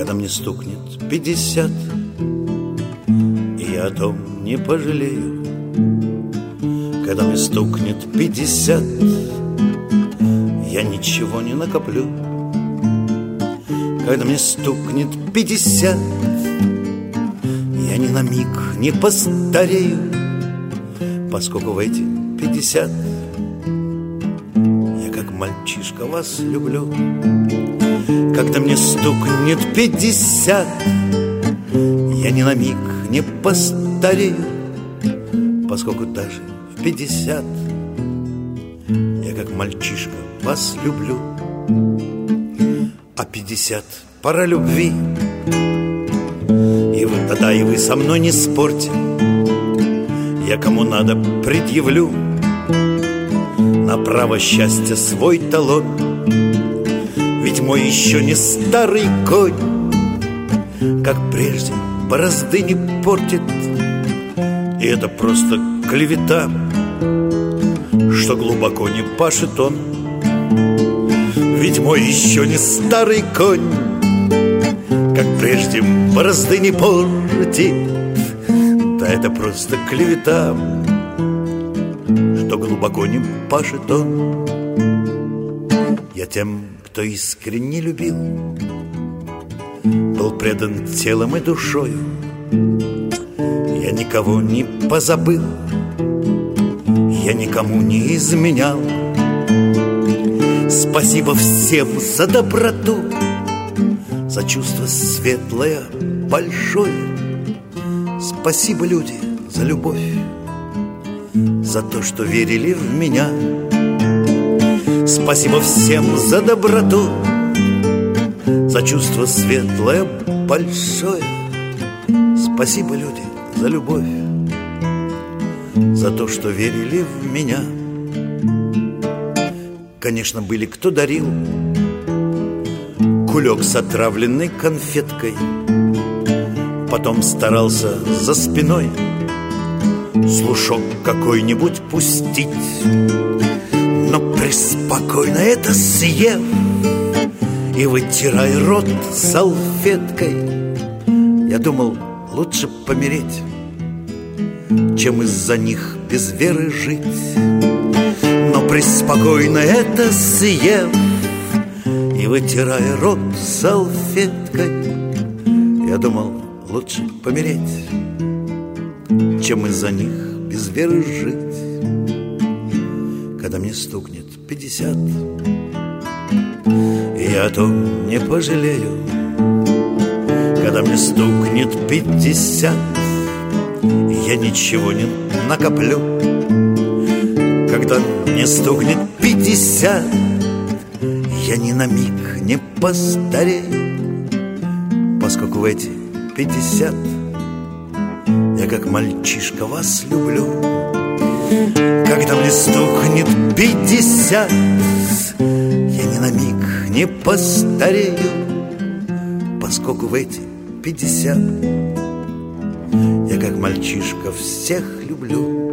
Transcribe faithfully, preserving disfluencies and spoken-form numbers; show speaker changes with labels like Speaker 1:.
Speaker 1: Когда мне стукнет пятьдесят, и я о том не пожалею. Когда мне стукнет пятьдесят, я ничего не накоплю. Когда мне стукнет пятьдесят, я ни на миг не постарею, поскольку в эти пятьдесят я как мальчишка вас люблю. Когда мне стукнет пятьдесят, я ни на миг не постарею, поскольку даже в пятьдесят я как мальчишка вас люблю. А пятьдесят пора любви, и вы тогда и вы со мной не спорьте. Я кому надо предъявлю на право счастья свой талон. Ведь мой еще не старый конь, как прежде, борозды не портит. И это просто клевета, что глубоко не пашет он. Ведь мой еще не старый конь, как прежде, борозды не портит. Да это просто клевета, что глубоко не пашет он. Я тем, кто искренне любил, был предан телом и душою. Я никого не позабыл, я никому не изменял. Спасибо всем за доброту, за чувство светлое, большое. Спасибо, люди, за любовь, за то, что верили в меня. Спасибо всем за доброту, за чувство светлое, большое. Спасибо, люди, за любовь, за то, что верили в меня. Конечно, были, кто дарил кулек с отравленной конфеткой, потом старался за спиной слушок какой-нибудь пустить. Но преспокойно это съев и вытирай рот салфеткой, я думал, лучше помереть, чем из-за них без веры жить. Но преспокойно это съев и вытирая рот салфеткой, я думал, лучше помереть, чем из-за них без веры жить. Когда мне стукнет пятьдесят, и я о том не пожалею. Когда мне стукнет пятьдесят, я ничего не накоплю. Когда мне стукнет пятьдесят, я ни на миг не постарею, поскольку в эти пятьдесят я как мальчишка вас люблю. Когда мне стукнет пятьдесят, я ни на миг не постарею, поскольку в эти пятьдесят я как мальчишка всех люблю.